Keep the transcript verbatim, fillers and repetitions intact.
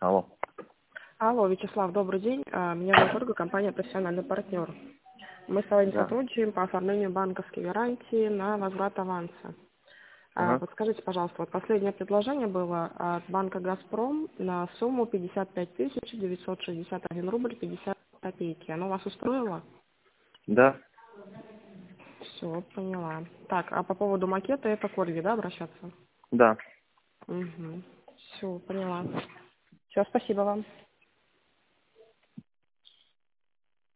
Алло. Алло, Вячеслав, добрый день. А, Меня зовут Ольга, компания «Профессиональный партнер». Мы с вами Да. сотрудничаем по оформлению банковской гарантии на возврат аванса. А, Ага. Подскажите, пожалуйста, вот последнее предложение было от банка «Газпром» на сумму пятьдесят пять тысяч девятьсот шестьдесят один рубль пятьдесят копейки. Оно вас устроило? Да. Все, поняла. Так, а по поводу макета это к Ольге, да, обращаться? Да. Угу. Все, поняла. Все, спасибо вам.